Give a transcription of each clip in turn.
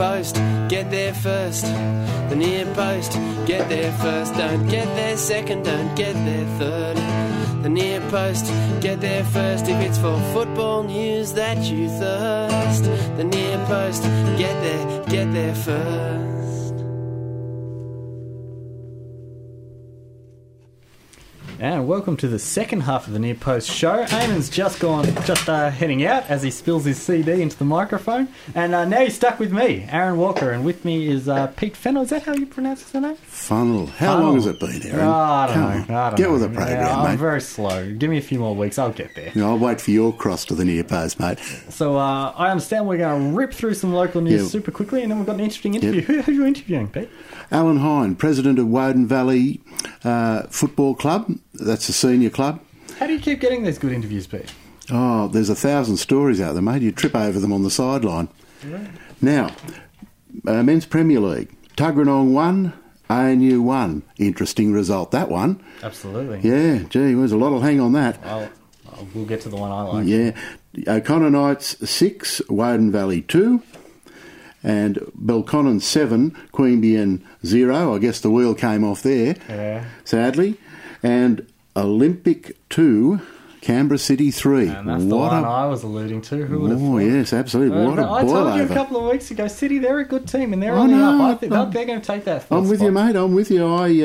post, get there first. The near post, get there first. Don't get there second, don't get there third. The near post, get there first. If it's for football news that you thirst. The near post, get there first. And welcome to the second half of the Near Post show. Eamon's just heading out as he spills his CD into the microphone. And now he's stuck with me, Aaron Walker, and with me is Pete Fennell. Is that how you pronounce his name? Funnel. How long has it been, Aaron? I don't know. Get with the program, mate. I'm very slow. Give me a few more weeks. I'll get there. I'll wait for your cross to the Near Post, mate. So I understand we're going to rip through some local news super quickly, and then we've got an interesting interview. Yep. Who are you interviewing, Pete? Alan Hine, president of Woden Valley Football Club. That's a senior club. How do you keep getting these good interviews, Pete? Oh, there's 1,000 stories out there, mate. You trip over them on the sideline. Right. Now, Men's Premier League. Tuggeranong 1, ANU 1. Interesting result, that one. Absolutely. Yeah, gee, there's a lot of hang on that. We'll get to the one I like. Yeah. O'Connor Knights 6, Woden Valley 2. And Belconnen 7, Queanbeyan 0. I guess the wheel came off there, sadly. And Olympic 2, Canberra City 3. And that's the one I was alluding to. Who would have thought? Yes, absolutely. What a boil-over. I told you a couple of weeks ago, City, they're a good team, and they're on the up. I think they're going to take that first I'm with spot. you, mate. I'm with you.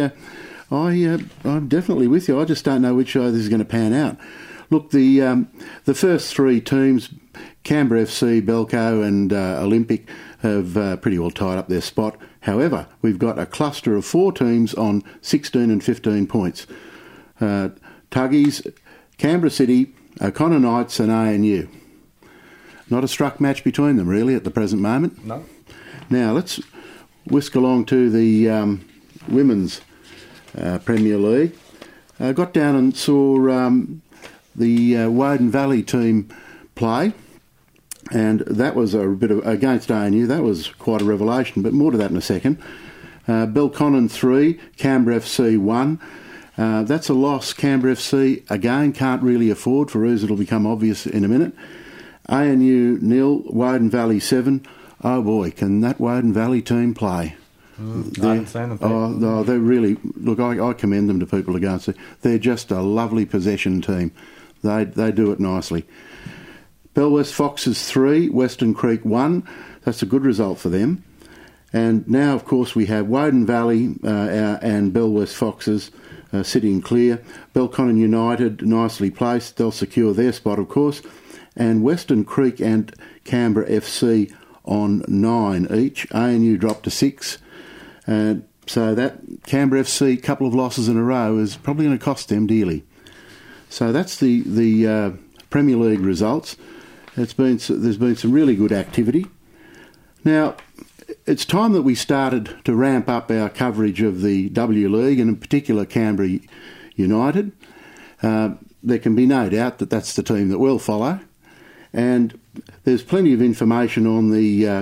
I'm definitely with you. I just don't know which way this is going to pan out. Look, the first three teams, Canberra FC, Belco and Olympic, have pretty well tied up their spot. However, we've got a cluster of 4 teams on 16 and 15 points. Tuggies, Canberra City, O'Connor Knights and ANU. Not a struck match between them, really, at the present moment. No. Now, let's whisk along to the Women's Premier League. I got down and saw the Woden Valley team play. And that was a bit of, against ANU, that was quite a revelation, but more to that in a second. Belconnen 3, Canberra FC 1. That's a loss Canberra FC, again, can't really afford for reasons that will become obvious in a minute. ANU 0, Woden Valley 7. Oh boy, can that Woden Valley team play? I haven't seen them. They're really, look, I commend them to people to go and see. They're just a lovely possession team. They do it nicely. Belwest Foxes 3, Western Creek 1. That's a good result for them. And now, of course, we have Woden Valley and Belwest Foxes sitting clear. Belconnen United, nicely placed. They'll secure their spot, of course. And Western Creek and Canberra FC on 9 each. ANU dropped to 6. So that Canberra FC, couple of losses in a row, is probably going to cost them dearly. So that's the Premier League results. There's been some really good activity. Now, it's time that we started to ramp up our coverage of the W League, and in particular Canberra United. There can be no doubt that that's the team that we'll follow, and there's plenty of information on the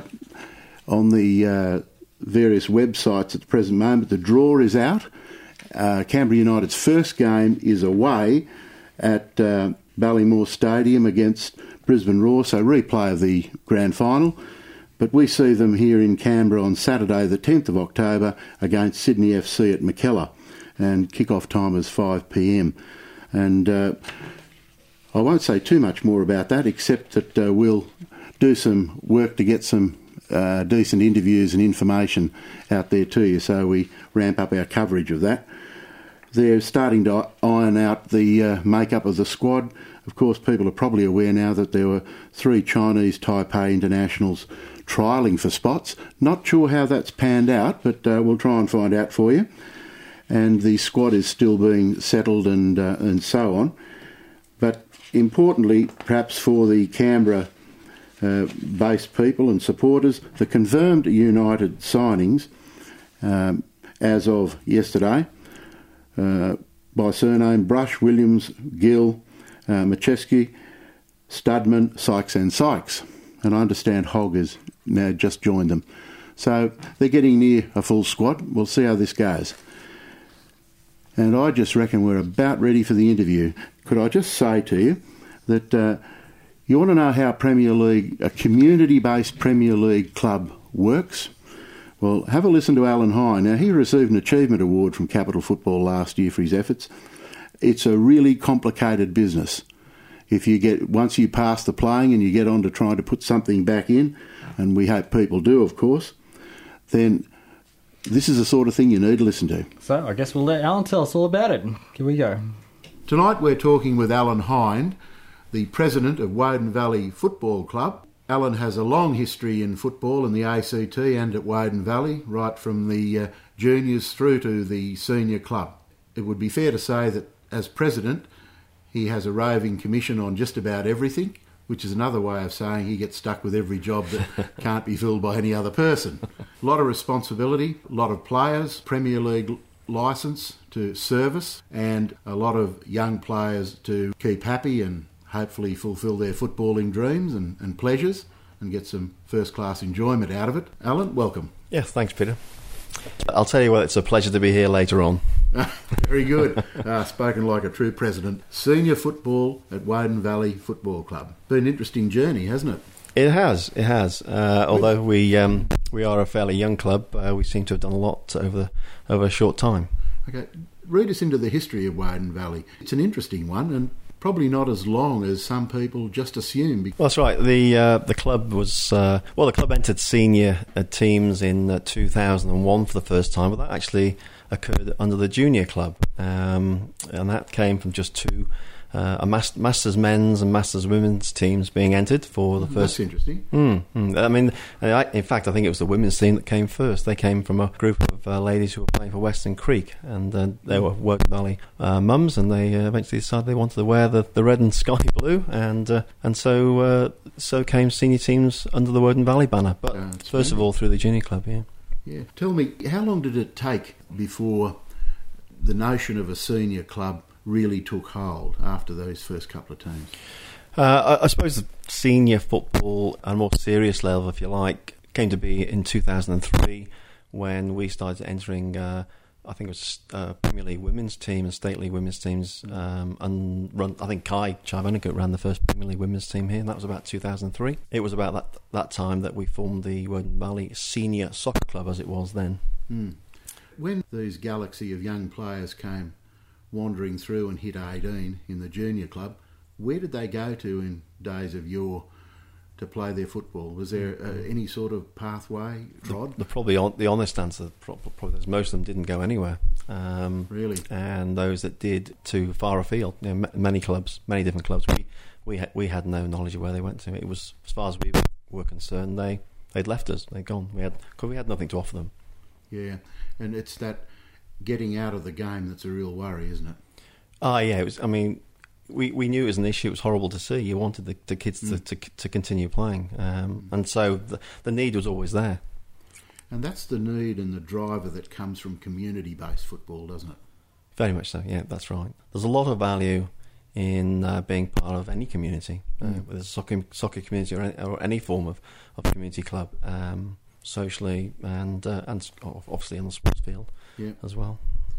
various websites at the present moment. The draw is out. Canberra United's first game is away at Ballymore Stadium against Brisbane Roar, so replay of the grand final. But we see them here in Canberra on Saturday the 10th of October against Sydney FC at Mackellar, and kick-off time is 5 p.m. And I won't say too much more about that, except that we'll do some work to get some decent interviews and information out there to you, so we ramp up our coverage of that. They're starting to iron out the makeup of the squad. Of course, people are probably aware now that there were 3 Chinese Taipei internationals trialling for spots. Not sure how that's panned out, but we'll try and find out for you. And the squad is still being settled and so on. But importantly, perhaps for the Canberra-based people and supporters, the confirmed United signings as of yesterday, by surname, Brush, Williams, Gill, Macheski, Studman, Sykes and Sykes. And I understand Hogg has now just joined them. So they're getting near a full squad. We'll see how this goes. And I just reckon we're about ready for the interview. Could I just say to you that you want to know how Premier League, a community-based Premier League club works? Well, have a listen to Alan Hine. Now, he received an achievement award from Capital Football last year for his efforts. It's a really complicated business. Once you pass the playing and you get on to trying to put something back in, and we hope people do, of course, then this is the sort of thing you need to listen to. So I guess we'll let Alan tell us all about it. Here we go. Tonight we're talking with Alan Hine, the president of Woden Valley Football Club. Alan has a long history in football in the ACT and at Woden Valley, right from the juniors through to the senior club. It would be fair to say that as president, he has a roving commission on just about everything, which is another way of saying he gets stuck with every job that can't be filled by any other person. A lot of responsibility, a lot of players, Premier League licence to service, and a lot of young players to keep happy and hopefully fulfil their footballing dreams and pleasures and get some first-class enjoyment out of it. Alan, welcome. Yeah, thanks, Peter. I'll tell you what, it's a pleasure to be here later on. Very good. Spoken like a true president. Senior football at Woden Valley Football Club. Been an interesting journey, hasn't it? It has. Although we are a fairly young club, we seem to have done a lot over a short time. Okay, read us into the history of Woden Valley. It's an interesting one, and probably not as long as some people just assume. Well, that's right. The club was the club entered senior teams in 2001 for the first time, but that actually occurred under the junior club, and that came from just two Masters men's and Masters women's teams being entered for the first. That's interesting. I mean, in fact, I think it was the women's team that came first. They came from a group of ladies who were playing for Western Creek, and they were Woden Valley mums, and they eventually decided they wanted to wear the red and sky blue, and so came senior teams under the Woden Valley banner. But first of all, through the junior club, yeah. Yeah. Tell me, how long did it take before the notion of a senior club really took hold after those first couple of teams? I suppose the senior football, at a more serious level, if you like, came to be in 2003 when we started entering, I think it was Premier League women's team and State League women's teams. I think Kai Charvenigut ran the first Premier League women's team here, and that was about 2003. It was about that time that we formed the Woden Valley Senior Soccer Club, as it was then. When these galaxy of young players came wandering through and hit 18 in the junior club, where did they go to in days of yore to play their football? Was there any sort of pathway trod? The honest answer probably is most of them didn't go anywhere. Really? And those that did, to far afield. You know, many different clubs. We had no knowledge of where they went to. It was, as far as we were concerned, they'd left us. They'd gone. We had nothing to offer them. Yeah, and it's that getting out of the game that's a real worry, isn't it? Yeah. It was. I mean, we knew it was an issue. It was horrible to see. You wanted the kids to continue playing, and so the need was always there. And that's the need and the driver that comes from community-based football, doesn't it? Very much so. Yeah, that's right. There's a lot of value in being part of any community, whether it's a soccer community or any form of community club, socially and obviously on the sports field as well.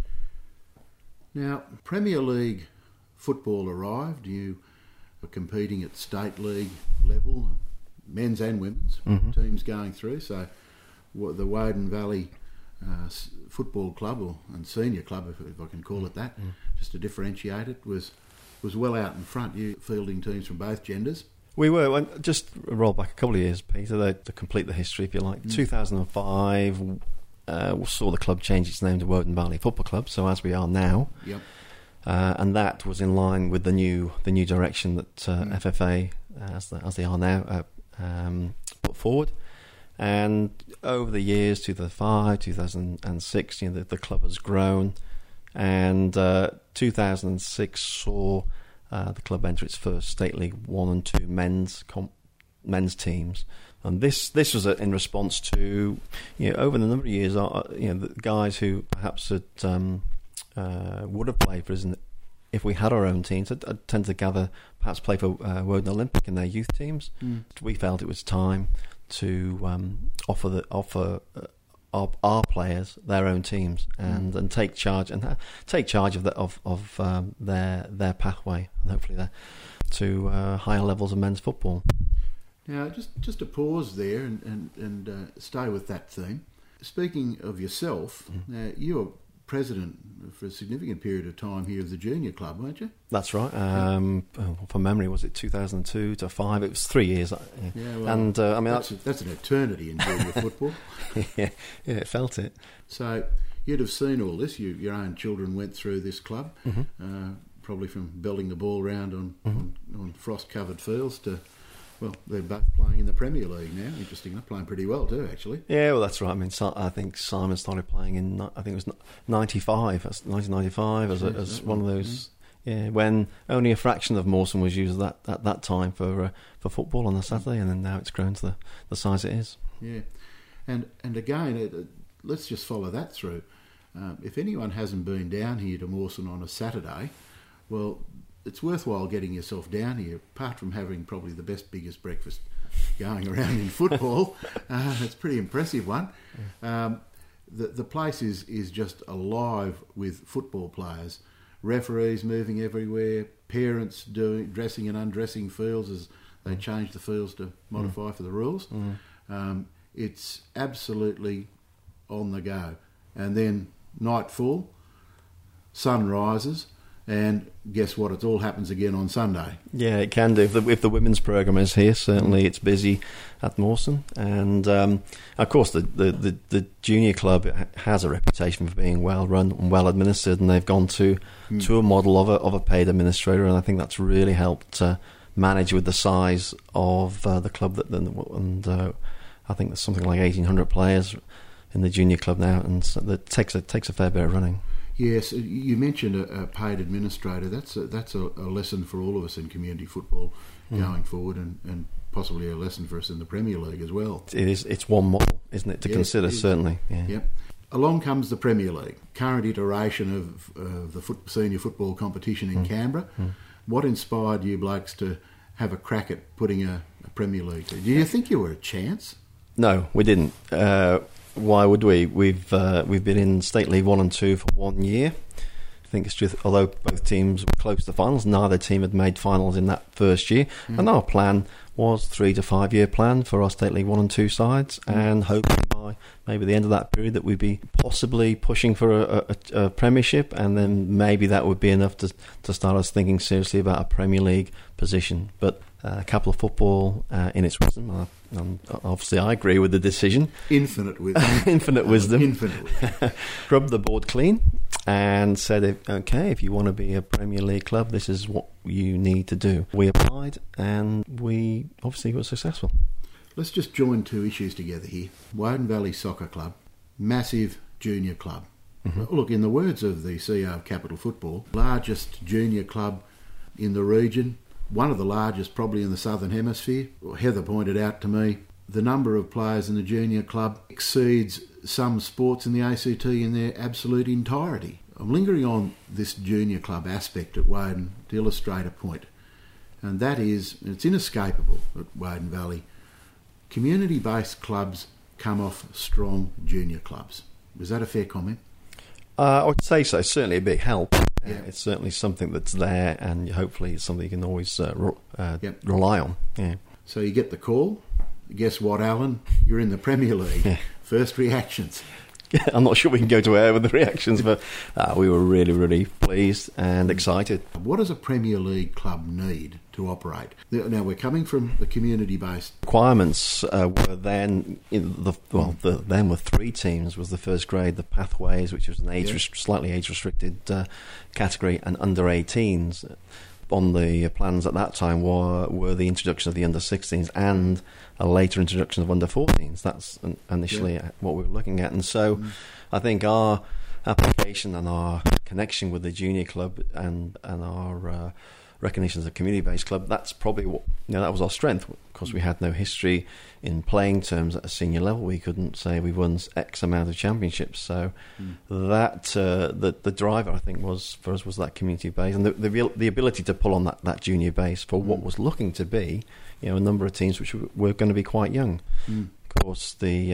Now, Premier League football arrived. You were competing at state league level, men's and women's teams going through. So the Woden Valley Football Club and Senior Club, if I can call it that, just to differentiate it, was well out in front. You fielding teams from both genders. We were. Just roll back a couple of years, Peter, to complete the history, if you like. 2005 saw the club change its name to Woden Valley Football Club, so as we are now. Yep. And that was in line with the new direction that FFA, as they are now, put forward. And over the years, 2005, 2006, the club has grown, and 2006 saw the club enter its first State League 1 and 2 men's teams. And this was in response to, over the number of years, the guys who perhaps would have played for us if we had our own teams, I'd tend to perhaps play for Woden Olympic in their youth teams. We felt it was time to offer our players their own teams and take charge of their pathway, and hopefully to higher levels of men's football. Now, just a pause there and stay with that theme. Speaking of yourself, you were president for a significant period of time here of the junior club, weren't you? That's right. From memory, was it 2002 to 5? It was 3 years. Yeah, well, and I mean that's an eternity in junior football. yeah, it felt it. So you'd have seen all this. Your own children went through this club, probably from belting the ball around on frost-covered fields to, well, they're both playing in the Premier League now. Interestingly, playing pretty well too, actually. Yeah, well, that's right. I mean, I think Simon started playing in, I think it was 1995 as one of those. Yeah, when only a fraction of Mawson was used at that time for football on a Saturday, and then now it's grown to the size it is. Yeah, and again, let's just follow that through. If anyone hasn't been down here to Mawson on a Saturday, well, it's worthwhile getting yourself down here, apart from having probably the biggest breakfast going around in football. It's a pretty impressive one. The place is just alive with football players, referees moving everywhere, parents dressing and undressing fields as they change the fields to modify for the rules. It's absolutely on the go. And then nightfall, sun rises, and guess what? It all happens again on Sunday. Yeah, it can do. If the women's programme is here, certainly it's busy at Mawson. And of course, the junior club has a reputation for being well run and well administered, and they've gone to a model of a paid administrator, and I think that's really helped manage with the size of the club. I think there's something like 1,800 players in the junior club now, and so that takes a fair bit of running. Yes, you mentioned a paid administrator. That's a lesson for all of us in community football going forward, and possibly a lesson for us in the Premier League as well. It is. It's one model, isn't it, to consider, certainly. Yeah. Yep. Along comes the Premier League, current iteration of the senior football competition in Canberra. What inspired you blokes to have a crack at putting a Premier League? Do you think you were a chance? No, we didn't. Why would we? We've been in State League 1 and 2 for 1 year. I think it's just, although both teams were close to finals, neither team had made finals in that first year. And our plan was 3 to 5 year plan for our State League 1 and 2 sides, and hoping by maybe the end of that period that we'd be possibly pushing for a Premiership, and then maybe that would be enough to start us thinking seriously about a Premier League position. But Capital Football, in its wisdom, obviously I agree with the decision. Infinite wisdom. Infinite wisdom. Infinite wisdom. Rubbed the board clean and said, okay, if you want to be a Premier League club, this is what you need to do. We applied, and we obviously were successful. Let's just join two issues together here. Woden Valley Soccer Club, massive junior club. Look, in the words of the CEO of Capital Football, largest junior club in the region, one of the largest probably in the Southern Hemisphere. Heather pointed out to me the number of players in the junior club exceeds some sports in the ACT in their absolute entirety. I'm lingering on this junior club aspect at Woden to illustrate a point, and that is, it's inescapable at Woden Valley, community-based clubs come off strong junior clubs. Is that a fair comment? I would say so. Certainly a big help. Yeah. It's certainly something that's there, and hopefully it's something you can always rely on. Yeah. So you get the call. Guess what, Alan? You're in the Premier League. Yeah. First reactions. I'm not sure we can go to air with the reactions, but we were really, really pleased and excited. What does a Premier League club need to operate? Now, we're coming from the community-based... Requirements were then, then with 3 teams was the first grade, the Pathways, which was an slightly age-restricted category, and under-18s. On the plans at that time were the introduction of the under-16s and a later introduction of under-14s. That's initially what we were looking at. And so I think our application and our connection with the junior club and our recognition as a community-based club, that's probably what, that was our strength. Of course, we had no history in playing terms at a senior level. We couldn't say we won X amount of championships. So that the driver, I think, for us was that community base and the ability to pull on that junior base for what was looking to be, a number of teams which were going to be quite young. Of course, the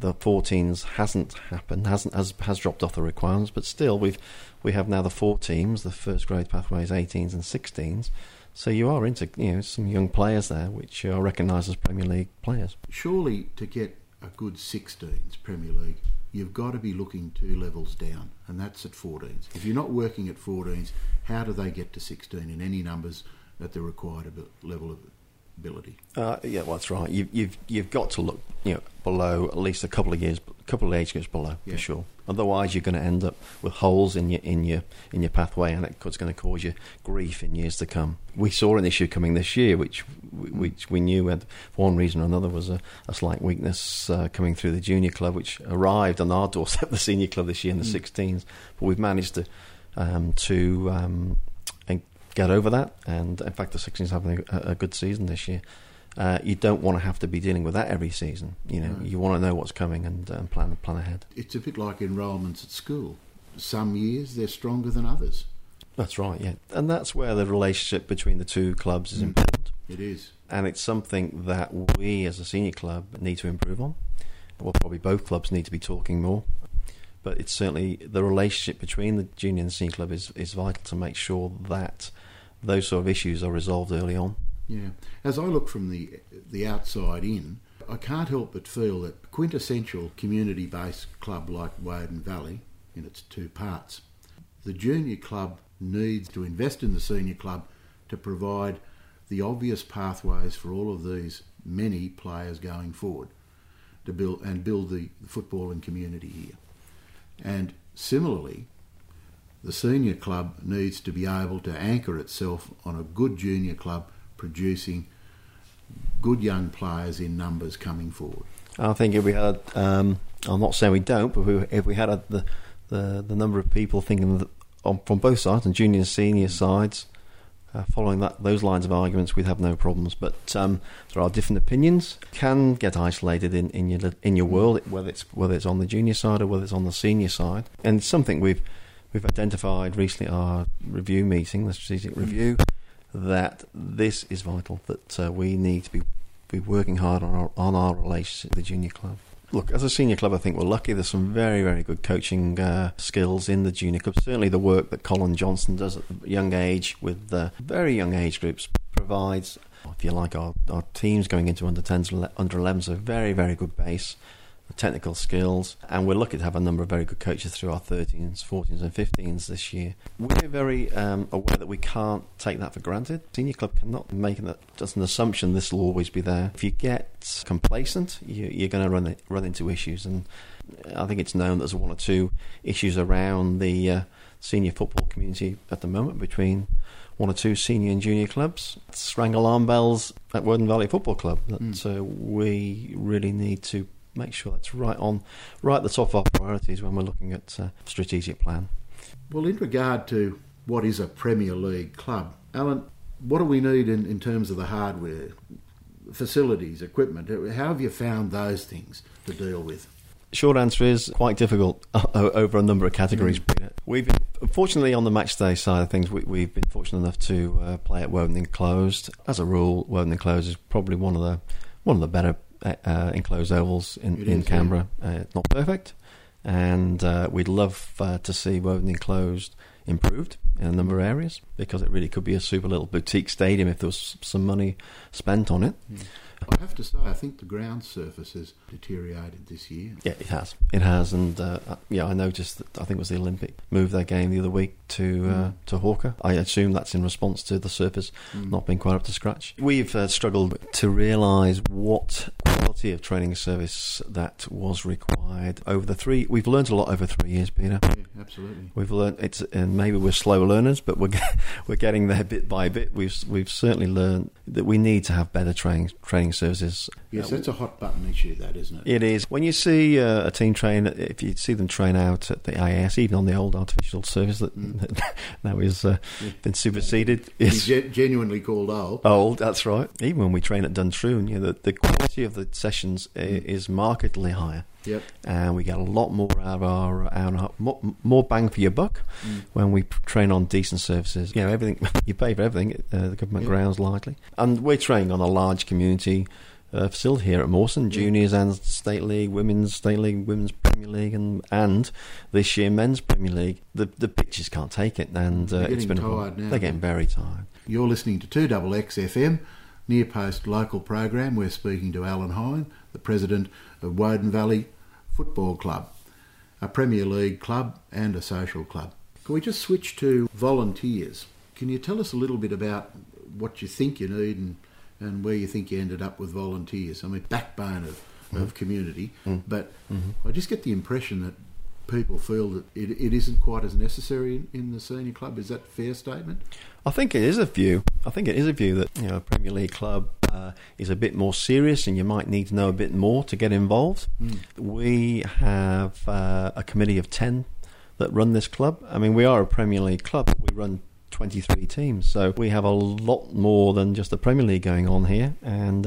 14s hasn't happened, has dropped off the requirements, but still we have now the 4 teams, the first grade Pathways, 18s and 16s. So you are into some young players there, which are recognised as Premier League players. Surely to get a good 16s Premier League, you've got to be looking 2 levels down, and that's at 14s. If you're not working at 14s, how do they get to 16 in any numbers at the required level of ability? Yeah, well, that's right. You've got to look below at least a couple of age groups below, for sure. Otherwise, you're going to end up with holes in your pathway, and it's going to cause you grief in years to come. We saw an issue coming this year, which we knew had, for one reason or another, was a slight weakness coming through the junior club, which arrived on our doorstep, the senior club this year in the 16s. But we've managed to get over that, and in fact the 16s are having a good season this year. You don't want to have to be dealing with that every season. You want to know what's coming and plan ahead. It's a bit like enrolments at school. Some years they're stronger than others. That's right, yeah. And that's where the relationship between the two clubs is important. It is. And it's something that we as a senior club need to improve on. Well, probably both clubs need to be talking more. But it's certainly the relationship between the junior and the senior club is vital to make sure that those sort of issues are resolved early on. Yeah. As I look from the outside in, I can't help but feel that a quintessential community-based club like Woden Valley, in its 2 parts, the junior club needs to invest in the senior club to provide the obvious pathways for all of these many players going forward to build the footballing community here. And similarly, the senior club needs to be able to anchor itself on a good junior club producing good young players in numbers coming forward. I think if we had, I'm not saying we don't, but if we had the number of people thinking that from both sides, and junior and senior sides, following those lines of arguments, we'd have no problems. But there are different opinions. Can get isolated in your world, whether it's on the junior side or whether it's on the senior side. And it's something we've identified recently at our review meeting, the strategic review, that this is vital, that we need to be working hard on our relationship with the junior club. Look, as a senior club, I think we're lucky. There's some very, very good coaching skills in the junior club. Certainly the work that Colin Johnson does at a young age with very young age groups provides, if you like, our teams going into under 10s, under 11s, a very, very good base, technical skills, and we're lucky to have a number of very good coaches through our 13s, 14s and 15s this year. We're very aware that we can't take that for granted. Senior club cannot make that just an assumption this will always be there. If you get complacent, you're going to run into issues, and I think it's known there's 1 or 2 issues around the senior football community at the moment between 1 or 2 senior and junior clubs. It's rang alarm bells at Woden Valley Football Club that we really need to make sure that's right at the top of our priorities when we're looking at strategic plan. Well, in regard to what is a Premier League club, Alan, what do we need in terms of the hardware, facilities, equipment? How have you found those things to deal with? Short answer is quite difficult over a number of categories. We've fortunately on the match day side of things, we've been fortunate enough to play at Woden Enclosed. As a rule, Woden Enclosed is probably one of the better enclosed ovals in Canberra. It's not perfect, and we'd love to see Woden Enclosed improved in a number of areas, because it really could be a super little boutique stadium if there was some money spent on it. I have to say, I think the ground surface has deteriorated this year. Yeah, it has, and I noticed that, I think it was the Olympic, moved their game the other week to Hawker. I assume that's in response to the surface not being quite up to scratch. We've struggled to realise what quality of training service that was required over the we've learned a lot over 3 years, Peter. Yeah, absolutely. We've learned and maybe we're slow learners, but we're getting there bit by bit. We've certainly learned that we need to have better training services. Yes, that's a hot button issue, that, isn't it? It is. When you see a team train, if you see them train out at the IAS, even on the old artificial surface that now is been superseded, it's genuinely called old. Old, that's right. Even when we train at Duntroon, the quality of the sessions is markedly higher. Yep. And we get a lot more out of more bang for your buck when we train on decent services. Everything you pay for everything. The government grounds likely, and we're training on a large community facility here at Mawson, juniors and State League, Women's State League, Women's Premier League, and this year Men's Premier League. The pitches can't take it, and they're it's been tired now. They're getting very tired. You're listening to 2XX FM, Near Post local program. We're speaking to Alan Hine, the president of Woden Valley Football Club, a Premier League club and a social club. Can we just switch to volunteers? Can you tell us a little bit about what you think you need and where you think you ended up with volunteers? I mean, backbone of community, but I just get the impression that people feel that it isn't quite as necessary in the senior club. Is that a fair statement? I think it is a view. I think it is a view that a Premier League club is a bit more serious, and you might need to know a bit more to get involved. We have a committee of 10 that run this club. I mean, we are a Premier League club, but we run 23 teams, so we have a lot more than just the Premier League going on here, and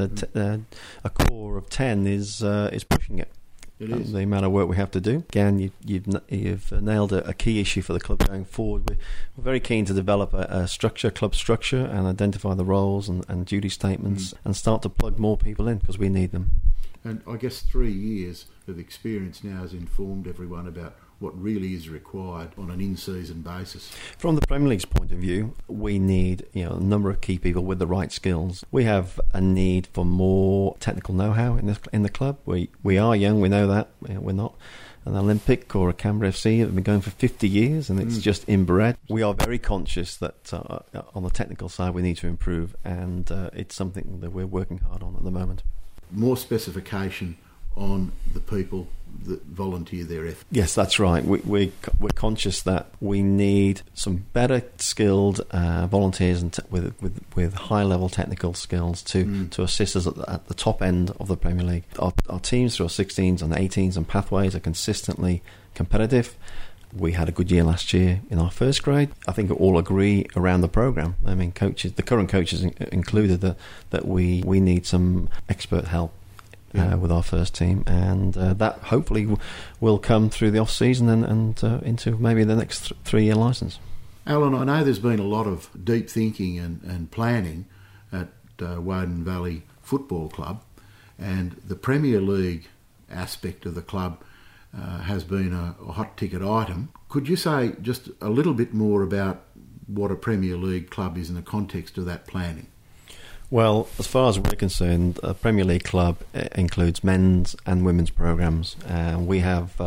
a core of 10 is pushing it. It is. The amount of work we have to do. Again, you've nailed a key issue for the club going forward. We're very keen to develop a club structure, and identify the roles and duty statements, and start to plug more people in, because we need them. And I guess 3 years of experience now has informed everyone about what really is required on an in-season basis. From the Premier League's point of view, we need a number of key people with the right skills. We have a need for more technical know-how in the club. We are young, we know that. We're not an Olympic or a Canberra FC that have been going for 50 years, and it's just inbred. We are very conscious that on the technical side we need to improve, and it's something that we're working hard on at the moment. More specification on the people that volunteer their effort. Yes, that's right. We're conscious that we need some better skilled volunteers and with high level technical skills to assist us at the top end of the Premier League. Our teams through our 16s and 18s and pathways are consistently competitive. We had a good year last year in our first grade. I think we all agree around the programme. I mean, the current coaches included, that we need some expert help with our first team, and that hopefully will come through the off-season and into maybe the next 3-year licence. Alan, I know there's been a lot of deep thinking and planning at Woden Valley Football Club, and the Premier League aspect of the club has been a hot ticket item. Could you say just a little bit more about what a Premier League club is in the context of that planning? Well, as far as we're concerned, a Premier League club includes men's and women's programmes. We have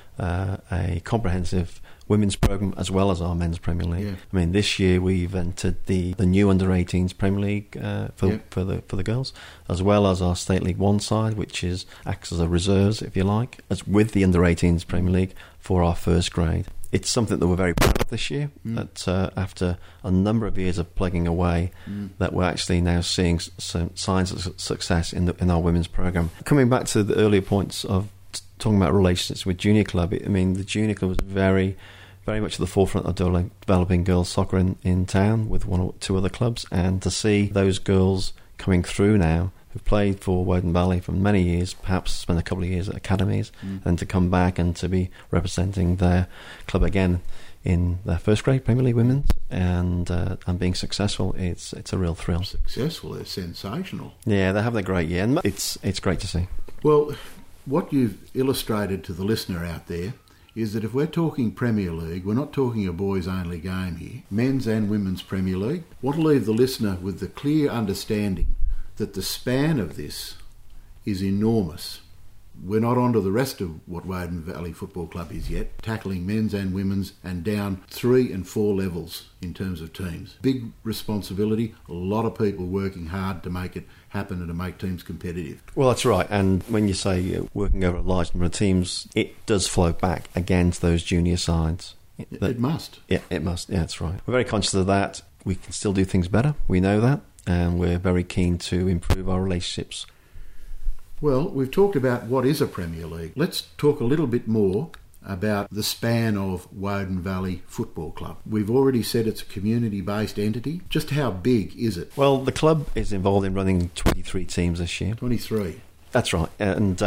a comprehensive women's programme as well as our men's Premier League. Yeah. I mean, this year we've entered the new under-18s Premier League for the girls, as well as our State League One side, which acts as a reserves, if you like, as with the under-18s Premier League for our first grade. It's something that we're very proud of this year, that after a number of years of plugging away, that we're actually now seeing some signs of success in our women's programme. Coming back to the earlier points of talking about relationships with junior club, I mean, the junior club was very, very much at the forefront of developing girls' soccer in town with one or two other clubs, and to see those girls coming through now, who've played for Woden Valley for many years, perhaps spent a couple of years at academies, and to come back and to be representing their club again in their first grade Premier League women's and being successful, it's a real thrill. Successful, they're sensational. Yeah, they're having a great year, and it's great to see. Well, what you've illustrated to the listener out there is that if we're talking Premier League, we're not talking a boys-only game here, men's and women's Premier League. Want to leave the listener with the clear understanding that the span of this is enormous. We're not on to the rest of what Woden Valley Football Club is yet, tackling men's and women's and down 3 and 4 levels in terms of teams. Big responsibility, a lot of people working hard to make it happen and to make teams competitive. Well, that's right, and when you say working over a large number of teams, it does flow back against those junior sides. It must. Yeah, it must. Yeah, that's right. We're very conscious of that. We can still do things better, we know that, and we're very keen to improve our relationships. Well, we've talked about what is a Premier League. Let's talk a little bit more about the span of Woden Valley Football Club. We've already said it's a community-based entity. Just how big is it? Well, the club is involved in running 23 teams this year. 23? That's right. And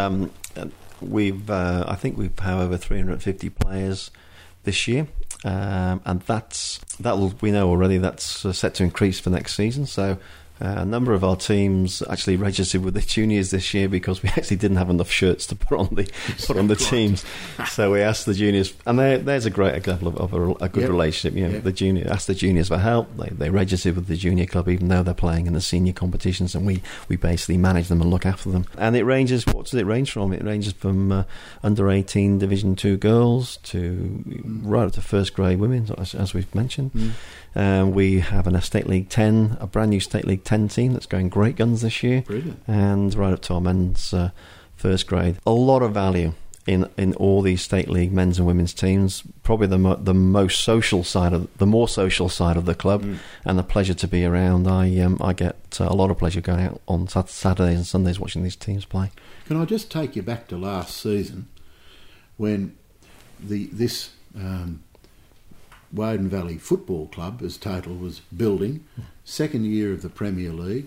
I think we have over 350 players this year. And we know already that's set to increase for next season. So A number of our teams actually registered with the juniors this year because we actually didn't have enough shirts to put on the teams. So we asked the juniors, and there's a great example of a good relationship. You know, the asked the juniors for help. They registered with the junior club, even though they're playing in the senior competitions, and we basically manage them and look after them. And it ranges. What does it range from? It ranges from under 18 Division 2 girls to right up to first grade women, as we've mentioned. We have a brand new State League 10 team that's going great guns this year. Brilliant. And right up to our men's first grade. A lot of value in all these State League men's and women's teams. Probably the more social side of the club, and the pleasure to be around. I get a lot of pleasure going out on Saturdays and Sundays watching these teams play. Can I just take you back to last season when this Woden Valley Football Club, as total, was building, second year of the Premier League,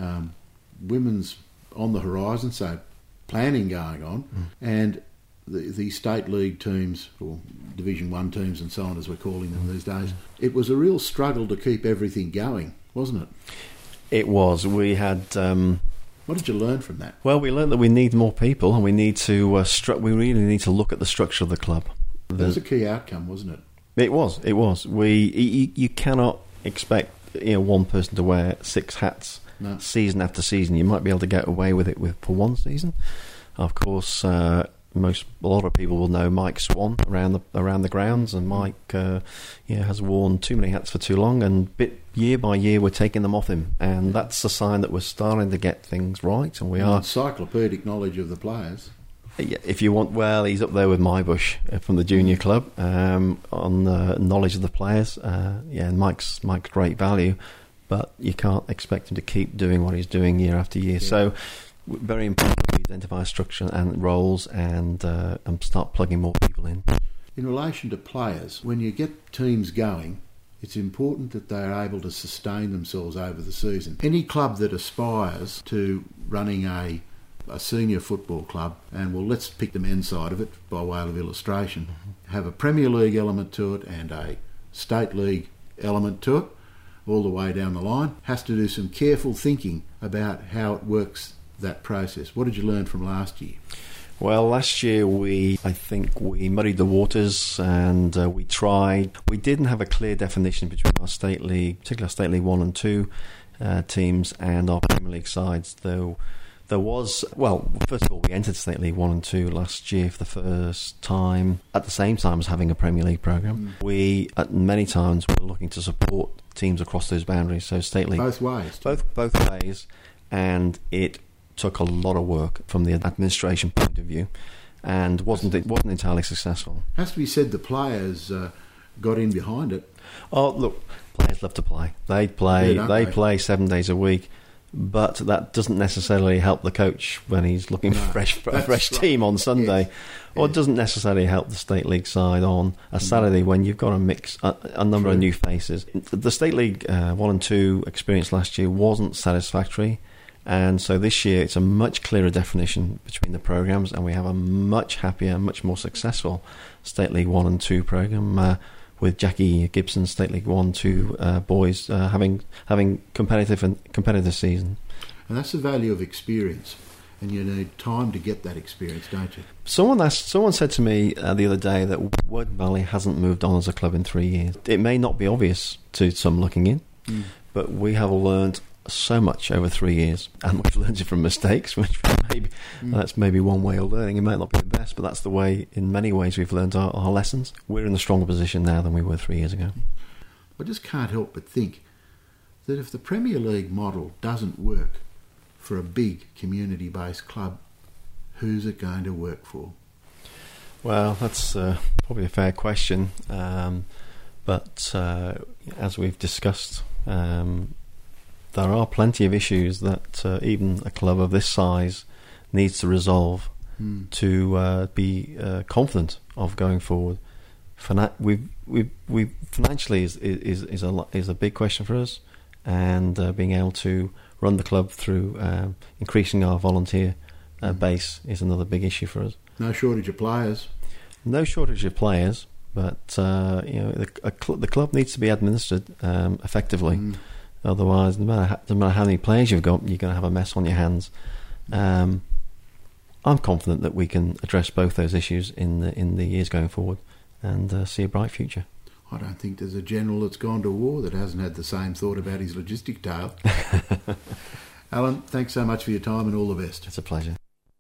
women's on the horizon, so planning going on, and the State League teams, or Division 1 teams and so on as we're calling them these days, it was a real struggle to keep everything going, wasn't it? It was. We had... What did you learn from that? Well, we learned that we need more people, and we need to we really need to look at the structure of the club. That was a key outcome, wasn't it? It was. You cannot expect one person to wear 6 hats season after season. You might be able to get away with it for one season. Of course, a lot of people will know Mike Swan around the grounds, and Mike has worn too many hats for too long, and year by year we're taking them off him, and that's a sign that we're starting to get things right, and we are. Encyclopedic knowledge of the players. If you want, well, he's up there with Mybush from the junior club on knowledge of the players. And Mike's great value, but you can't expect him to keep doing what he's doing year after year. Yeah. So, very important that we identify structure and roles and start plugging more people in. In relation to players, when you get teams going, it's important that they are able to sustain themselves over the season. Any club that aspires to running a senior football club, and let's pick the men's side of it by way of illustration, have a Premier League element to it and a State League element to it all the way down the line, has to do some careful thinking about how it works, that process. What did you learn from last year? Well, last year I think we muddied the waters, and we tried. We didn't have a clear definition between our State League, particularly State League 1 and 2 teams, and our Premier League sides, though. There was, first of all, we entered State League 1 and 2 last year for the first time, at the same time as having a Premier League programme. We, at many times, were looking to support teams across those boundaries, so State League... Both ways. Both ways, and it took a lot of work from the administration point of view, and wasn't entirely successful. Has to be said, the players got in behind it. Oh, look, players love to play. They play 7 days a week. But that doesn't necessarily help the coach when he's looking for a fresh team on Sunday. Yes. Or it doesn't necessarily help the State League side on a Saturday when you've got to mix a number of new faces. The State League 1 and 2 experience last year wasn't satisfactory, and so this year it's a much clearer definition between the programmes, and we have a much happier, much more successful State League 1 and 2 programme. With Jackie Gibson's State League 1-2 boys having competitive season. And that's the value of experience, and you need time to get that experience, don't you? Someone said to me the other day that Woden Valley hasn't moved on as a club in 3 years. It may not be obvious to some looking in, but we have learned so much over 3 years, and we've learned it from mistakes, which that's maybe one way of learning. It might not be the best, but that's the way, in many ways, we've learned our lessons. We're in a stronger position now than we were 3 years ago. I just can't help but think that if the Premier League model doesn't work for a big community-based club, who's it going to work for? Well, that's probably a fair question, but as we've discussed, there are plenty of issues that even a club of this size needs to resolve to be confident of going forward. Financially is a big question for us, and being able to run the club through increasing our volunteer base is another big issue for us. No shortage of players. No shortage of players, but the club needs to be administered effectively. Otherwise, no matter how many players you've got, you're going to have a mess on your hands. I'm confident that we can address both those issues in the years going forward and see a bright future. I don't think there's a general that's gone to war that hasn't had the same thought about his logistic tale. Alan, thanks so much for your time and all the best. It's a pleasure.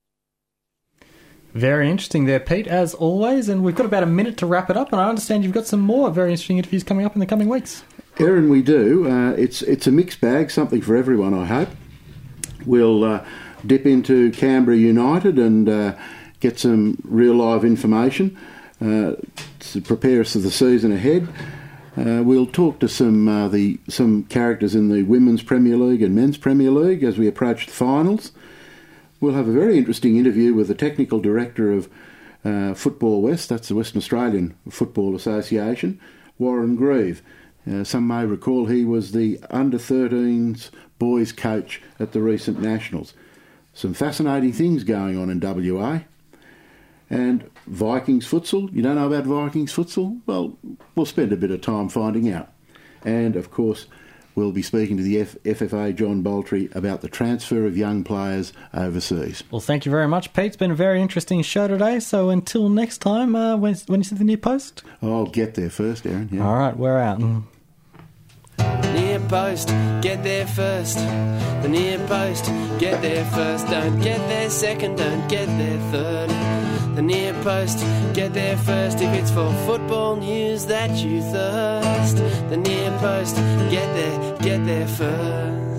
Very interesting there, Pete, as always. And we've got about a minute to wrap it up, and I understand you've got some more very interesting interviews coming up in the coming weeks. Aaron, we do. It's a mixed bag, something for everyone, I hope. We'll dip into Canberra United and get some real live information to prepare us for the season ahead. We'll talk to some characters in the Women's Premier League and Men's Premier League as we approach the finals. We'll have a very interesting interview with the Technical Director of Football West, that's the Western Australian Football Association, Warren Grieve. Some may recall he was the under-13s boys coach at the recent Nationals. Some fascinating things going on in WA. And Vikings futsal. You don't know about Vikings futsal? Well, we'll spend a bit of time finding out. And, of course, we'll be speaking to the FFA, John Boltry, about the transfer of young players overseas. Well, thank you very much, Pete. It's been a very interesting show today. So until next time, when you see the Near Post? I'll get there first, Aaron. Yeah. All right, we're out. Near Post, get there first. The Near Post, get there first. Don't get there second, don't get there third. The Near Post, get there first. If it's for football news that you thirst. The Near Post, get there first.